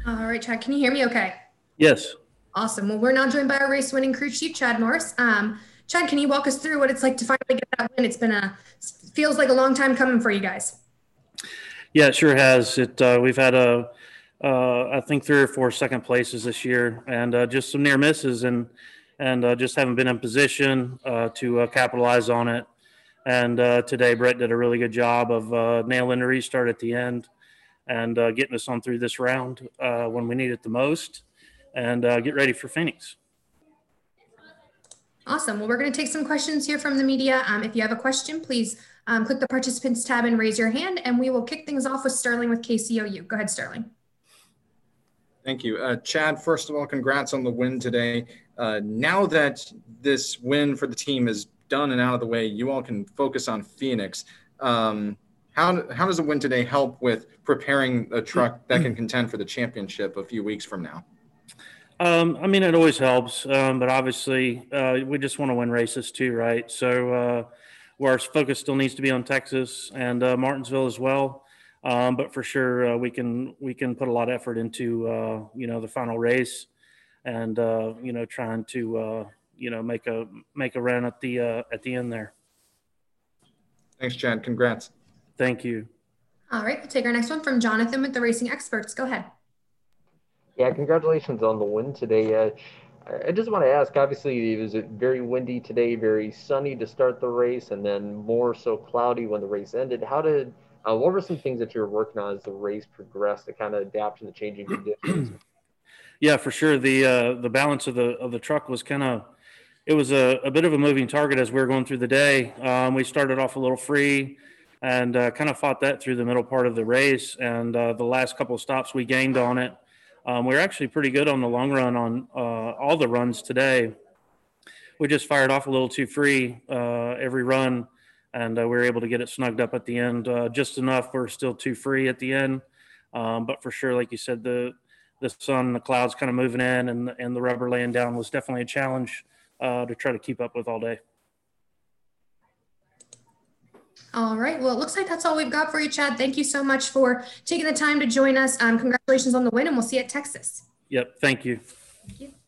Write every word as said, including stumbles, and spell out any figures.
All right, Chad, can you hear me okay? Yes. Awesome. Well, we're now joined by our race winning crew chief, Chad Norris. Um, Chad, can you walk us through what it's like to finally get that win? It's been a, feels like a long time coming for you guys. Yeah, it sure has. It uh, we've had a uh, I think three or four second places this year, and uh, just some near misses, and and uh, just haven't been in position uh, to uh, capitalize on it. And uh, today, Brett did a really good job of uh, nailing the restart at the end and uh, getting us on through this round uh, when we need it the most, and uh, get ready for Phoenix. Awesome. Well, we're going to take some questions here from the media. Um, if you have a question, please um, click the participants tab and raise your hand, and we will kick things off with Sterling with K C O U. Go ahead, Sterling. Thank you. Uh, Chad, first of all, congrats on the win today. Uh, now that this win for the team is done and out of the way, you all can focus on Phoenix. Um, how, how does the win today help with preparing a truck that can contend for the championship a few weeks from now? Um, I mean, it always helps, um, but obviously uh, we just want to win races too, right? So uh, where our focus still needs to be on Texas and uh, Martinsville as well. Um, but for sure, uh, we can we can put a lot of effort into uh, you know the final race, and uh, you know trying to uh, you know make a make a run at the uh, at the end there. Thanks, Chad. Congrats. Thank you. All right, we'll take our next one from Jonathan with the Racing Experts. Go ahead. Yeah, congratulations on the win today. Uh, I just want to ask, obviously, it was very windy today, very sunny to start the race, and then more so cloudy when the race ended. How did, uh, what were some things that you were working on as the race progressed to kind of adapt to the changing conditions? Yeah, for sure. The uh, the balance of the of the truck was kind of, it was a, a bit of a moving target as we were going through the day. Um, we started off a little free and uh, kind of fought that through the middle part of the race. And uh, the last couple of stops we gained on it. Um, we were actually pretty good on the long run on uh, all the runs today. We just fired off a little too free uh, every run, and uh, we were able to get it snugged up at the end uh, just enough. We're still too free at the end, um, but for sure, like you said, the the sun, the clouds kind of moving in, and and the rubber laying down was definitely a challenge uh, to try to keep up with all day. All right. Well, it looks like that's all we've got for you, Chad. Thank you so much for taking the time to join us. Um, congratulations on the win, and we'll see you at Texas. Yep. Thank you. Thank you.